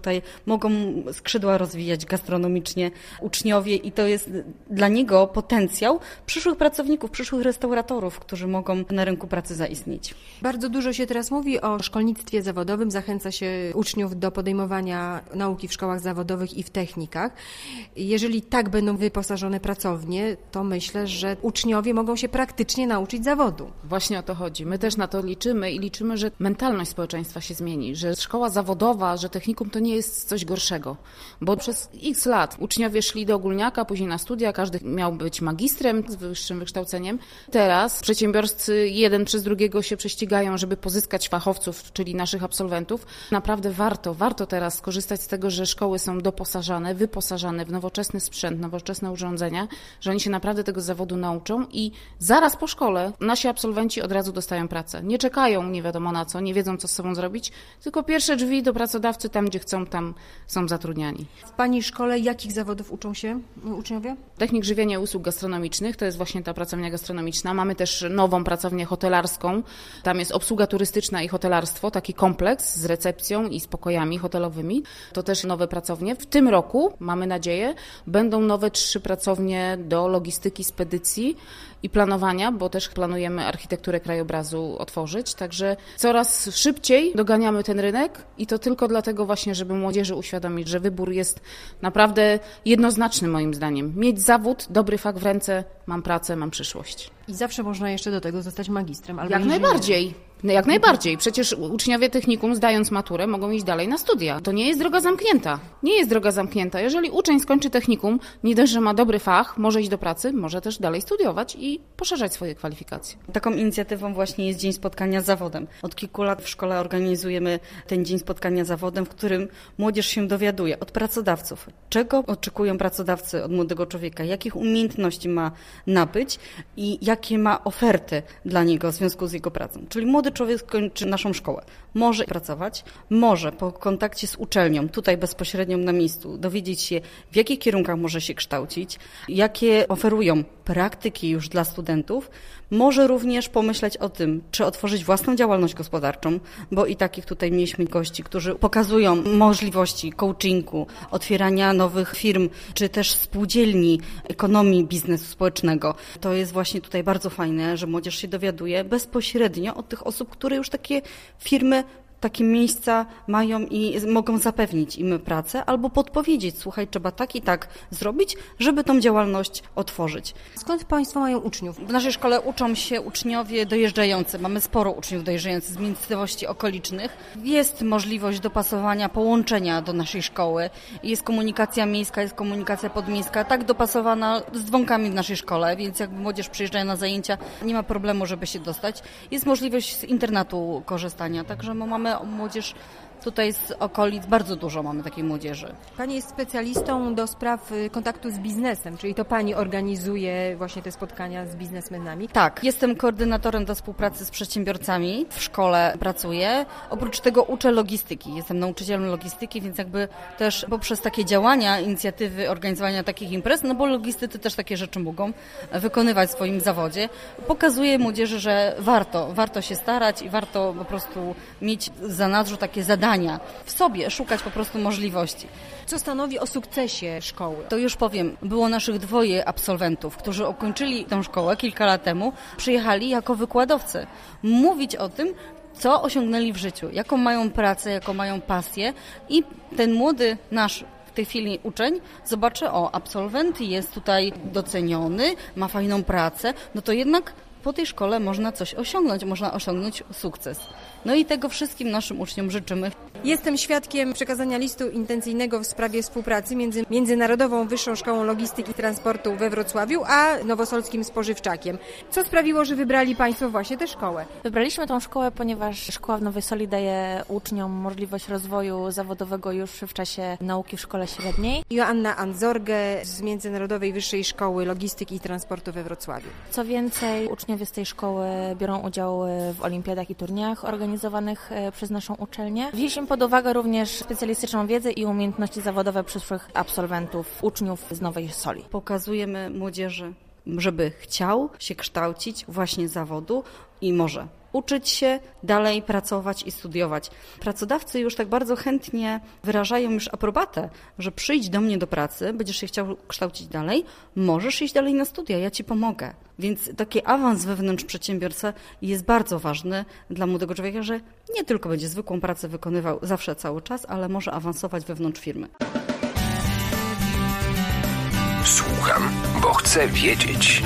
tutaj mogą skrzydła rozwijać gastronomicznie uczniowie i to jest dla niego potencjał przyszłych pracowników, przyszłych restauratorów, którzy mogą na rynku pracy zaistnieć. Bardzo dużo się teraz mówi o szkolnictwie zawodowym, zachęca się uczniów do podejmowania nauki w szkołach zawodowych i w technikach. Jeżeli tak będą wyposażone pracownie, to myślę, że uczniowie mogą się praktycznie nauczyć zawodu. Właśnie o to chodzi. My też na to liczymy i liczymy, że mentalność społeczeństwa się zmieni, że szkoła zawodowa, że technikum to nie jest coś gorszego, bo przez x lat uczniowie szli do ogólniaka, później na studia, każdy miał być magistrem z wyższym wykształceniem. Teraz przedsiębiorcy jeden przez drugiego się prześcigają, żeby pozyskać fachowców, czyli naszych absolwentów. Naprawdę warto teraz skorzystać z tego, że szkoły są doposażane, wyposażane w nowoczesny sprzęt, nowoczesne urządzenia, że oni się naprawdę tego zawodu nauczą i zaraz po szkole nasi absolwenci od razu dostają pracę. Nie czekają nie wiadomo na co, nie wiedzą co z sobą zrobić, tylko pierwsze drzwi do pracodawcy tam, gdzie chcą, tam są zatrudniani. W Pani szkole jakich zawodów uczą się uczniowie? Technik żywienia i usług gastronomicznych, to jest właśnie ta pracownia gastronomiczna. Mamy też nową pracownię hotelarską. Tam jest obsługa turystyczna i hotelarstwo, taki kompleks z recepcją i z pokojami hotelowymi. To też nowe pracownie. W tym roku, mamy nadzieję, będą nowe 3 pracownie do logistyki, spedycji i planowania, bo też planujemy architekturę krajobrazu otworzyć. Także coraz szybciej doganiamy ten rynek i to tylko dlatego właśnie, żeby młodzieży uświadomić, że wybór jest naprawdę jednoznaczny moim zdaniem. Mieć zawód, dobry fach w ręce, mam pracę, mam przyszłość. I zawsze można jeszcze do tego zostać magistrem albo Jak najbardziej. Jak najbardziej. Przecież uczniowie technikum, zdając maturę, mogą iść dalej na studia. To nie jest droga zamknięta. Nie jest droga zamknięta. Jeżeli uczeń skończy technikum, nie dość, że ma dobry fach, może iść do pracy, może też dalej studiować i poszerzać swoje kwalifikacje. Taką inicjatywą właśnie jest Dzień Spotkania z Zawodem. Od kilku lat w szkole organizujemy ten Dzień Spotkania z Zawodem, w którym młodzież się dowiaduje od pracodawców, czego oczekują pracodawcy od młodego człowieka, jakich umiejętności ma nabyć i jakie ma oferty dla niego w związku z jego pracą. Czyli młody człowiek kończy naszą szkołę. Może pracować, może po kontakcie z uczelnią, tutaj bezpośrednio na miejscu, dowiedzieć się, w jakich kierunkach może się kształcić, jakie oferują praktyki już dla studentów. Może również pomyśleć o tym, czy otworzyć własną działalność gospodarczą, bo i takich tutaj mieliśmy gości, którzy pokazują możliwości coachingu, otwierania nowych firm, czy też spółdzielni ekonomii biznesu społecznego. To jest właśnie tutaj bardzo fajne, że młodzież się dowiaduje bezpośrednio od tych osób, które już takie firmy, takie miejsca mają i mogą zapewnić im pracę albo podpowiedzieć, słuchaj, trzeba tak i tak zrobić, żeby tą działalność otworzyć. Skąd Państwo mają uczniów? W naszej szkole uczą się uczniowie dojeżdżający. Mamy sporo uczniów dojeżdżających z miejscowości okolicznych. Jest możliwość dopasowania, połączenia do naszej szkoły. Jest komunikacja miejska, jest komunikacja podmiejska, tak dopasowana z dzwonkami w naszej szkole, więc jak młodzież przyjeżdża na zajęcia, nie ma problemu, żeby się dostać. Jest możliwość z internatu korzystania, także mamy młodzież tutaj z okolic, bardzo dużo mamy takiej młodzieży. Pani jest specjalistą do spraw kontaktu z biznesem, czyli to Pani organizuje właśnie te spotkania z biznesmenami? Tak, jestem koordynatorem do współpracy z przedsiębiorcami. W szkole pracuję. Oprócz tego uczę logistyki. Jestem nauczycielem logistyki, więc jakby też poprzez takie działania, inicjatywy organizowania takich imprez, no bo logistycy też takie rzeczy mogą wykonywać w swoim zawodzie. Pokazuję młodzieży, że warto się starać i warto po prostu mieć w zanadrzu takie zadania w sobie, szukać po prostu możliwości. Co stanowi o sukcesie szkoły? To już powiem, było naszych 2 absolwentów, którzy ukończyli tę szkołę kilka lat temu, przyjechali jako wykładowcy. Mówić o tym, co osiągnęli w życiu, jaką mają pracę, jaką mają pasję i ten młody nasz w tej chwili uczeń zobaczy, absolwent jest tutaj doceniony, ma fajną pracę, no to jednak po tej szkole można coś osiągnąć, można osiągnąć sukces. No i tego wszystkim naszym uczniom życzymy. Jestem świadkiem przekazania listu intencyjnego w sprawie współpracy między Międzynarodową Wyższą Szkołą Logistyki i Transportu we Wrocławiu a Nowosolskim Spożywczakiem. Co sprawiło, że wybrali Państwo właśnie tę szkołę? Wybraliśmy tą szkołę, ponieważ szkoła w Nowej Soli daje uczniom możliwość rozwoju zawodowego już w czasie nauki w szkole średniej. Joanna Anzorge z Międzynarodowej Wyższej Szkoły Logistyki i Transportu we Wrocławiu. Co więcej, uczniowie z tej szkoły biorą udział w olimpiadach i turniejach organizowanych przez naszą uczelnię. Wzięliśmy pod uwagę również specjalistyczną wiedzę i umiejętności zawodowe przyszłych absolwentów, uczniów z Nowej Soli. Pokazujemy młodzieży, żeby chciał się kształcić właśnie zawodu i może uczyć się, dalej pracować i studiować. Pracodawcy już tak bardzo chętnie wyrażają już aprobatę, że przyjdź do mnie do pracy, będziesz się chciał kształcić dalej, możesz iść dalej na studia, ja ci pomogę. Więc taki awans wewnątrz przedsiębiorcy jest bardzo ważny dla młodego człowieka, że nie tylko będzie zwykłą pracę wykonywał zawsze cały czas, ale może awansować wewnątrz firmy. Słucham, bo chcę wiedzieć.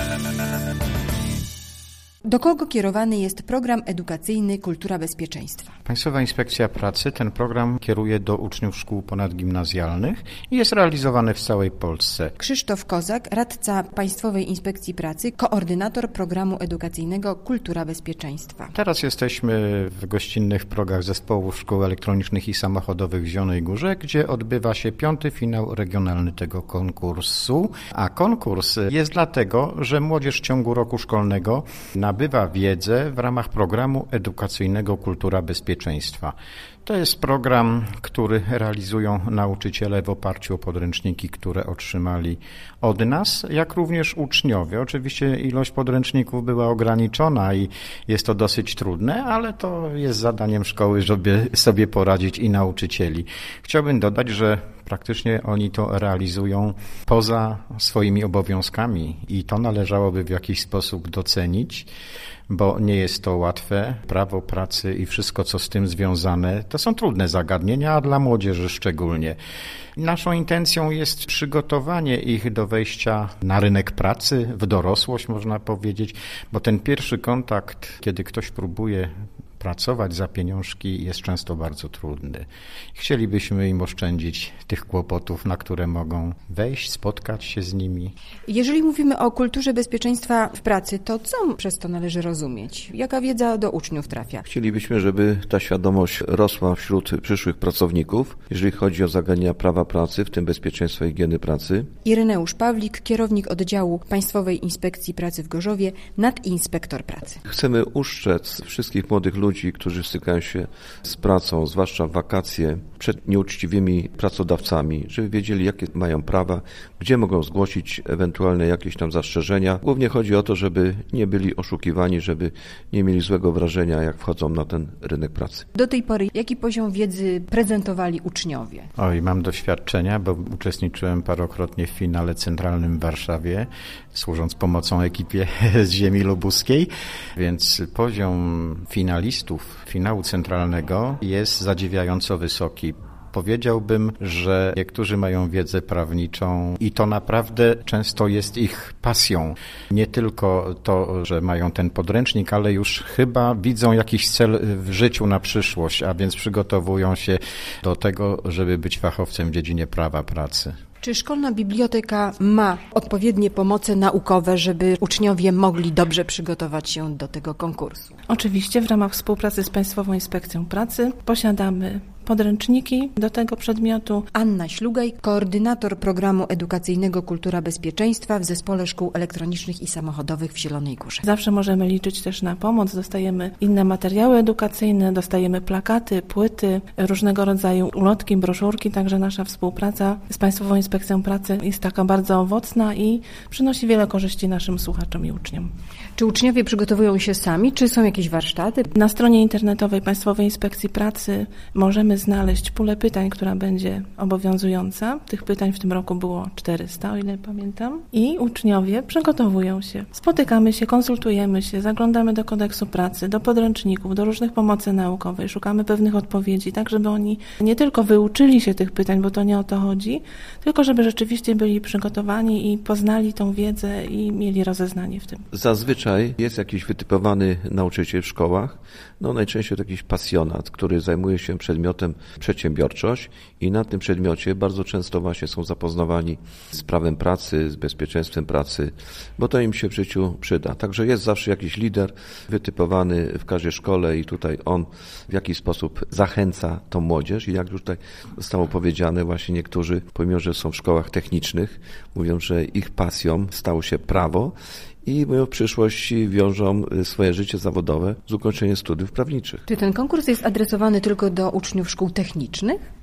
Do kogo kierowany jest program edukacyjny Kultura Bezpieczeństwa? Państwowa Inspekcja Pracy ten program kieruje do uczniów szkół ponadgimnazjalnych i jest realizowany w całej Polsce. Krzysztof Kozak, radca Państwowej Inspekcji Pracy, koordynator programu edukacyjnego Kultura Bezpieczeństwa. Teraz jesteśmy w gościnnych progach Zespołu Szkół Elektronicznych i Samochodowych w Zielonej Górze, gdzie odbywa się 5. finał regionalny tego konkursu. A konkurs jest dlatego, że młodzież w ciągu roku szkolnego nabywa wiedzę w ramach programu edukacyjnego Kultura Bezpieczeństwa. To jest program, który realizują nauczyciele w oparciu o podręczniki, które otrzymali od nas, jak również uczniowie. Oczywiście ilość podręczników była ograniczona i jest to dosyć trudne, ale to jest zadaniem szkoły, żeby sobie poradzić i nauczycieli. Chciałbym dodać, że praktycznie oni to realizują poza swoimi obowiązkami i to należałoby w jakiś sposób docenić, bo nie jest to łatwe. Prawo pracy i wszystko, co z tym związane, to są trudne zagadnienia, a dla młodzieży szczególnie. Naszą intencją jest przygotowanie ich do wejścia na rynek pracy, w dorosłość można powiedzieć, bo ten pierwszy kontakt, kiedy ktoś próbuje pracować za pieniążki, jest często bardzo trudny. Chcielibyśmy im oszczędzić tych kłopotów, na które mogą wejść, spotkać się z nimi. Jeżeli mówimy o kulturze bezpieczeństwa w pracy, to co przez to należy rozumieć? Jaka wiedza do uczniów trafia? Chcielibyśmy, żeby ta świadomość rosła wśród przyszłych pracowników, jeżeli chodzi o zagadnienia prawa pracy, w tym bezpieczeństwa i higieny pracy. Ireneusz Pawlik, kierownik oddziału Państwowej Inspekcji Pracy w Gorzowie, nadinspektor pracy. Chcemy ustrzec wszystkich młodych ludzi, którzy stykają się z pracą, zwłaszcza w wakacje, przed nieuczciwymi pracodawcami, żeby wiedzieli, jakie mają prawa, gdzie mogą zgłosić ewentualne jakieś tam zastrzeżenia. Głównie chodzi o to, żeby nie byli oszukiwani, żeby nie mieli złego wrażenia, jak wchodzą na ten rynek pracy. Do tej pory jaki poziom wiedzy prezentowali uczniowie? Oj, mam doświadczenia, bo uczestniczyłem parokrotnie w finale centralnym w Warszawie, służąc pomocą ekipie z ziemi lubuskiej, więc poziom finalistów finału centralnego jest zadziwiająco wysoki. Powiedziałbym, że niektórzy mają wiedzę prawniczą i to naprawdę często jest ich pasją. Nie tylko to, że mają ten podręcznik, ale już chyba widzą jakiś cel w życiu na przyszłość, a więc przygotowują się do tego, żeby być fachowcem w dziedzinie prawa pracy. Czy szkolna biblioteka ma odpowiednie pomoce naukowe, żeby uczniowie mogli dobrze przygotować się do tego konkursu? Oczywiście w ramach współpracy z Państwową Inspekcją Pracy posiadamy podręczniki do tego przedmiotu. Anna Ślugaj, koordynator programu edukacyjnego Kultura Bezpieczeństwa w Zespole Szkół Elektronicznych i Samochodowych w Zielonej Górze. Zawsze możemy liczyć też na pomoc. Dostajemy inne materiały edukacyjne, dostajemy plakaty, płyty, różnego rodzaju ulotki, broszurki, także nasza współpraca z Państwową Inspekcją Pracy jest taka bardzo owocna i przynosi wiele korzyści naszym słuchaczom i uczniom. Czy uczniowie przygotowują się sami, czy są jakieś warsztaty? Na stronie internetowej Państwowej Inspekcji Pracy możemy znaleźć pulę pytań, która będzie obowiązująca. Tych pytań w tym roku było 400, o ile pamiętam. I uczniowie przygotowują się. Spotykamy się, konsultujemy się, zaglądamy do kodeksu pracy, do podręczników, do różnych pomocy naukowej, szukamy pewnych odpowiedzi, tak żeby oni nie tylko wyuczyli się tych pytań, bo to nie o to chodzi, tylko żeby rzeczywiście byli przygotowani i poznali tą wiedzę i mieli rozeznanie w tym. Zazwyczaj jest jakiś wytypowany nauczyciel w szkołach, najczęściej to jakiś pasjonat, który zajmuje się przedmiotem przedsiębiorczość i na tym przedmiocie bardzo często właśnie są zapoznawani z prawem pracy, z bezpieczeństwem pracy, bo to im się w życiu przyda. Także jest zawsze jakiś lider wytypowany w każdej szkole i tutaj on w jakiś sposób zachęca tą młodzież i jak już tutaj zostało powiedziane, właśnie niektórzy, pomimo że są w szkołach technicznych, mówią, że ich pasją stało się prawo i w przyszłości wiążą swoje życie zawodowe z ukończeniem studiów prawniczych. Czy ten konkurs jest adresowany tylko do uczniów szkół technicznych?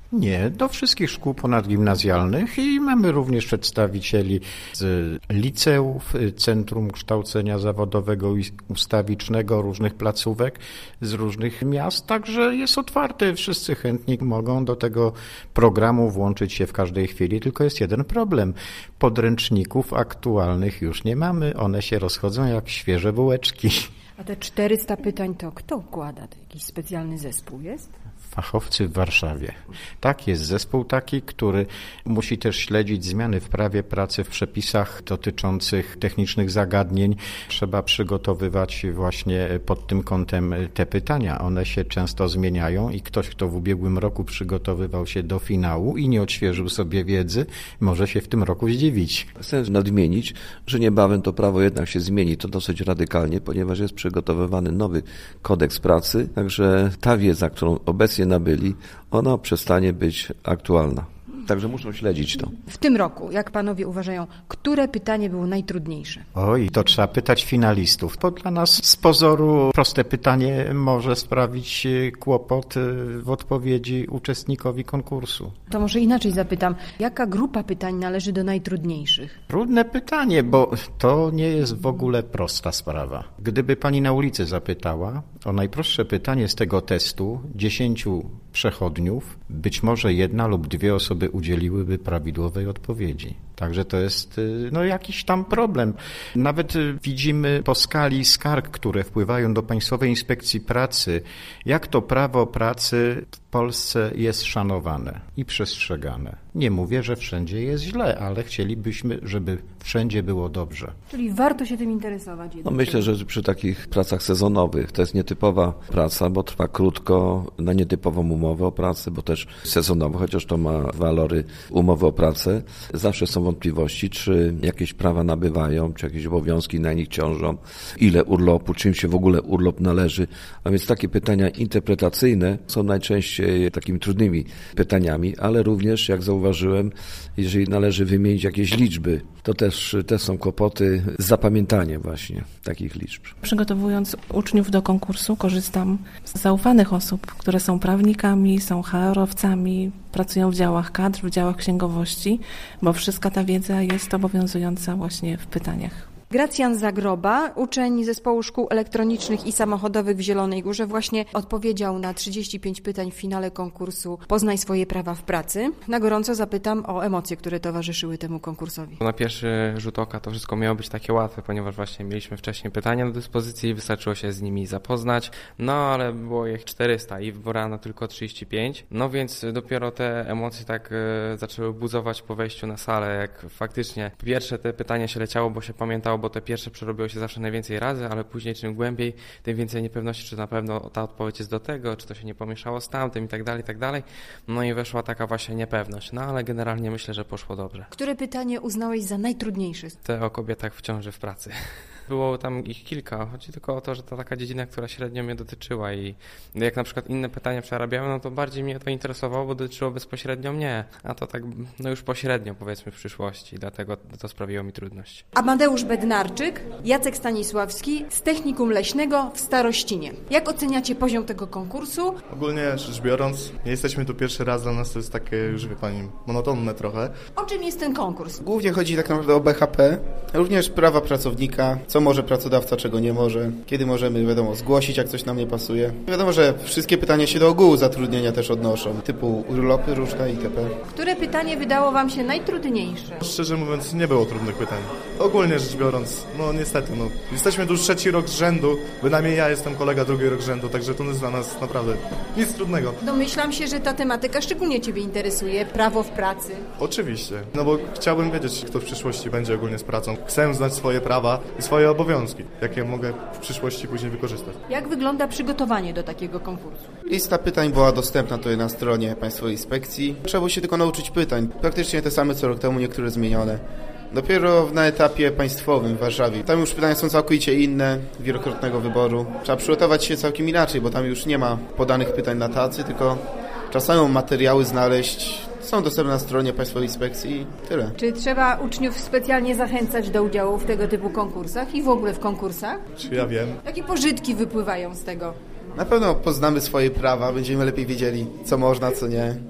Nie, do wszystkich szkół ponadgimnazjalnych i mamy również przedstawicieli z liceów, Centrum Kształcenia Zawodowego i Ustawicznego, różnych placówek z różnych miast, także jest otwarty, wszyscy chętni mogą do tego programu włączyć się w każdej chwili, tylko jest jeden problem. Podręczników aktualnych już nie mamy, one się rozchodzą jak świeże bułeczki. A te 400 pytań to kto układa? To jakiś specjalny zespół jest? Fachowcy w Warszawie. Tak, jest zespół taki, który musi też śledzić zmiany w prawie pracy, w przepisach dotyczących technicznych zagadnień. Trzeba przygotowywać właśnie pod tym kątem te pytania. One się często zmieniają i ktoś, kto w ubiegłym roku przygotowywał się do finału i nie odświeżył sobie wiedzy, może się w tym roku zdziwić. Chcę nadmienić, że niebawem to prawo jednak się zmieni, to dosyć radykalnie, ponieważ jest przygotowywany nowy kodeks pracy, także ta wiedza, którą obecnie nabyli, ona przestanie być aktualna. Także muszą śledzić to. W tym roku, jak panowie uważają, które pytanie było najtrudniejsze? Oj, to trzeba pytać finalistów. To dla nas z pozoru proste pytanie może sprawić kłopot w odpowiedzi uczestnikowi konkursu. To może inaczej zapytam, jaka grupa pytań należy do najtrudniejszych? Trudne pytanie, bo to nie jest w ogóle prosta sprawa. Gdyby pani na ulicy zapytała o najprostsze pytanie z tego testu 10 przechodniów, być może 1 lub 2 osoby udzieliłyby prawidłowej odpowiedzi. Także to jest jakiś tam problem. Nawet widzimy po skali skarg, które wpływają do Państwowej Inspekcji Pracy, jak to prawo pracy w Polsce jest szanowane i przestrzegane. Nie mówię, że wszędzie jest źle, ale chcielibyśmy, żeby wszędzie było dobrze. Czyli warto się tym interesować. Myślę, że przy takich pracach sezonowych to jest nietypowa praca, bo trwa krótko, na nietypową umowę o pracę, bo też sezonowo, chociaż to ma walory umowy o pracę, zawsze są wątpliwości, czy jakieś prawa nabywają, czy jakieś obowiązki na nich ciążą, ile urlopu, czym się w ogóle urlop należy. A więc takie pytania interpretacyjne są najczęściej takimi trudnymi pytaniami, ale również, jak zauważyłem, jeżeli należy wymienić jakieś liczby, to też są kłopoty z zapamiętaniem właśnie takich liczb. Przygotowując uczniów do konkursu, korzystam z zaufanych osób, które są prawnikami, są HR-owcami, pracują w działach kadr, w działach księgowości, bo wszystka ta wiedza jest obowiązująca właśnie w pytaniach. Gracjan Zagroba, uczeń Zespołu Szkół Elektronicznych i Samochodowych w Zielonej Górze, właśnie odpowiedział na 35 pytań w finale konkursu Poznaj swoje prawa w pracy. Na gorąco zapytam o emocje, które towarzyszyły temu konkursowi. Na pierwszy rzut oka to wszystko miało być takie łatwe, ponieważ właśnie mieliśmy wcześniej pytania do dyspozycji, wystarczyło się z nimi zapoznać, ale było ich 400 i wybrano tylko 35, więc dopiero te emocje tak zaczęły buzować po wejściu na salę, jak faktycznie pierwsze te pytania się leciało, bo się pamiętało, bo te pierwsze przerobiło się zawsze najwięcej razy, ale później czym głębiej, tym więcej niepewności, czy na pewno ta odpowiedź jest do tego, czy to się nie pomieszało z tamtym i tak dalej, i tak dalej. I weszła taka właśnie niepewność, ale generalnie myślę, że poszło dobrze. Które pytanie uznałeś za najtrudniejsze? Te o kobietach w ciąży w pracy. Było tam ich kilka, chodzi tylko o to, że to taka dziedzina, która średnio mnie dotyczyła i jak na przykład inne pytania przerabiałem, to bardziej mnie to interesowało, bo dotyczyło bezpośrednio mnie, a to tak już pośrednio powiedzmy w przyszłości, dlatego to sprawiło mi trudność. Amadeusz Bednarczyk, Jacek Stanisławski z Technikum Leśnego w Starościnie. Jak oceniacie poziom tego konkursu? Ogólnie rzecz biorąc, nie jesteśmy tu pierwszy raz, dla nas to jest takie już, wie pani, monotonne trochę. O czym jest ten konkurs? Głównie chodzi tak naprawdę o BHP, również prawa pracownika, co może pracodawca, czego nie może, kiedy możemy, zgłosić, jak coś nam nie pasuje. Wiadomo, że wszystkie pytania się do ogółu zatrudnienia też odnoszą, typu urlopy różne itp. Które pytanie wydało wam się najtrudniejsze? Szczerze mówiąc, nie było trudnych pytań. Ogólnie rzecz biorąc, niestety, jesteśmy tu już 3. rok z rzędu, bynajmniej ja jestem kolega 2. rok z rzędu, także to jest dla nas naprawdę nic trudnego. Domyślam się, że ta tematyka szczególnie ciebie interesuje, prawo w pracy. Oczywiście, bo chciałbym wiedzieć, kto w przyszłości będzie ogólnie z pracą. Chcę znać swoje prawa i swoje obowiązki, jakie mogę w przyszłości później wykorzystać. Jak wygląda przygotowanie do takiego konkursu? Lista pytań była dostępna tutaj na stronie Państwowej Inspekcji. Trzeba było się tylko nauczyć pytań. Praktycznie te same co rok temu, niektóre zmienione. Dopiero na etapie państwowym w Warszawie. Tam już pytania są całkowicie inne, wielokrotnego wyboru. Trzeba przygotować się całkiem inaczej, bo tam już nie ma podanych pytań na tacy, tylko trzeba samą materiały znaleźć. Są dostępne na stronie Państwowej Inspekcji i tyle. Czy trzeba uczniów specjalnie zachęcać do udziału w tego typu konkursach i w ogóle w konkursach? Czy ja wiem? Jakie pożytki wypływają z tego? Na pewno poznamy swoje prawa, będziemy lepiej wiedzieli, co można, co nie.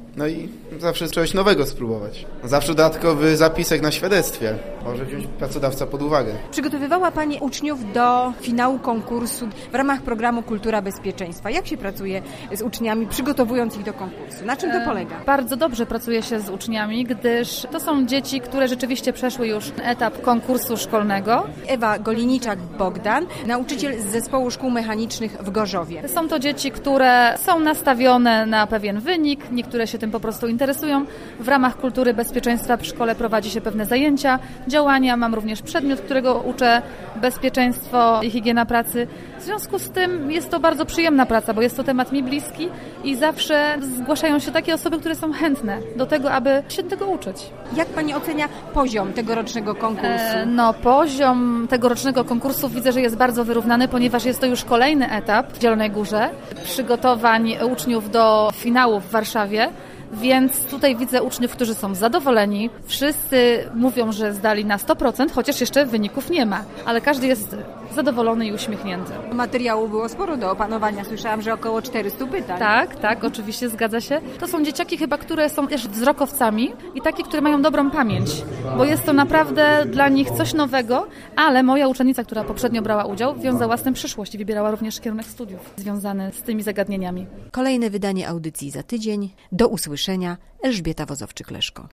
No i zawsze czegoś nowego spróbować. Zawsze dodatkowy zapisek na świadectwie może wziąć pracodawca pod uwagę. Przygotowywała Pani uczniów do finału konkursu w ramach programu Kultura Bezpieczeństwa. Jak się pracuje z uczniami, przygotowując ich do konkursu? Na czym to polega? Bardzo dobrze pracuje się z uczniami, gdyż to są dzieci, które rzeczywiście przeszły już etap konkursu szkolnego. Ewa Goliniczak-Bogdan, nauczyciel z Zespołu Szkół Mechanicznych w Gorzowie. Są to dzieci, które są nastawione na pewien wynik, niektóre się tym po prostu interesują. W ramach kultury bezpieczeństwa w szkole prowadzi się pewne zajęcia, działania. Mam również przedmiot, którego uczę, bezpieczeństwo i higiena pracy. W związku z tym jest to bardzo przyjemna praca, bo jest to temat mi bliski i zawsze zgłaszają się takie osoby, które są chętne do tego, aby się tego uczyć. Jak Pani ocenia poziom tegorocznego konkursu? Poziom tegorocznego konkursu widzę, że jest bardzo wyrównany, ponieważ jest to już kolejny etap w Zielonej Górze przygotowań uczniów do finału w Warszawie. Więc tutaj widzę uczniów, którzy są zadowoleni. Wszyscy mówią, że zdali na 100%, chociaż jeszcze wyników nie ma. Ale każdy jest zadowolony i uśmiechnięty. Materiału było sporo do opanowania. Słyszałam, że około 400 pytań. Tak, oczywiście zgadza się. To są dzieciaki chyba, które są też wzrokowcami i takie, które mają dobrą pamięć. Bo jest to naprawdę dla nich coś nowego, ale moja uczennica, która poprzednio brała udział, wiązała z tym przyszłość i wybierała również kierunek studiów związany z tymi zagadnieniami. Kolejne wydanie audycji za tydzień. Do usłyszenia. Elżbieta Wozowczyk-Leszko.